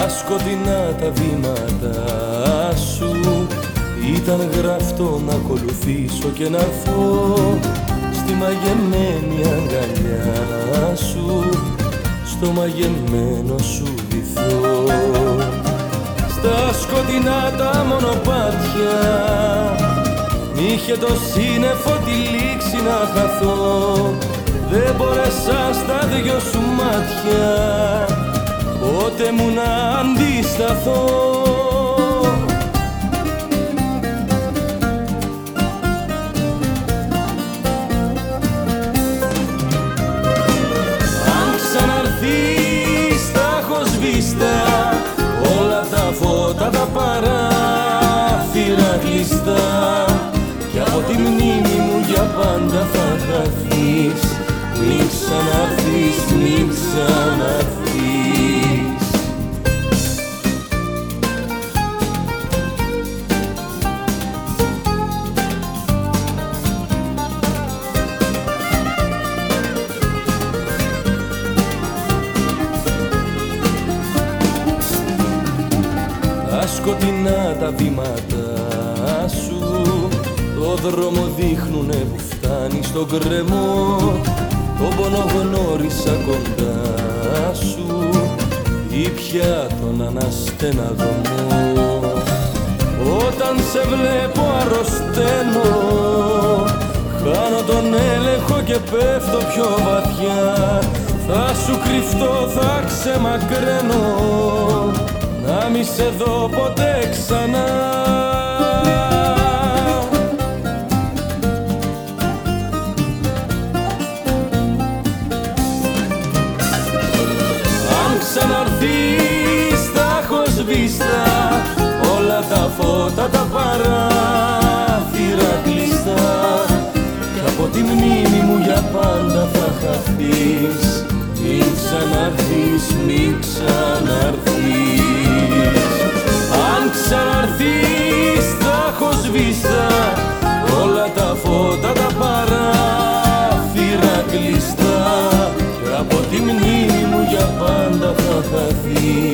σκοτεινά τα βήματα σου ήταν γραφτό να ακολουθήσω και να έρθω στη μαγεμένη αγκαλιά σου, στο μαγεμένο σου βυθό. Στα σκοτεινά τα μονοπάτια μ' είχε το σύννεφο τη λήξη να χαθώ. Δεν μπόρεσα στα δυο σου μάτια πότε μου να αντισταθώ. Αν ξαναρθείς τα έχω σβήστα όλα τα φώτα τα παράθυρα κλειστά κι από τη μνήμη μου για πάντα θα χαθείς. Μην ξαναρθείς, μην ξαναρθείς. Τα σκοτεινά τα βήματα σου το δρόμο δείχνουνε που φτάνει στον κρεμό. Τον πόνο γνώρισα κοντά σου ή πια τον αναστεναγμό. Όταν σε βλέπω αρρωσταίνω, χάνω τον έλεγχο και πέφτω πιο βαθιά. Θα σου κρυφτώ, θα ξεμακραίνω, να μη σε δω ποτέ ξανά. Ξαναρθείς τα έχω σβήστα όλα τα φώτα τα παράθυρα κλειστά κι από τη μνήμη μου για πάντα θα χαθείς. Μην ξαναρθείς, μην ξαναρθείς. Αν ξαναρθείς τα έχω σβήστα όλα τα φώτα τα παράθυρα κλειστά κι από τη μνήμη μου για πάντα θα χαθείς.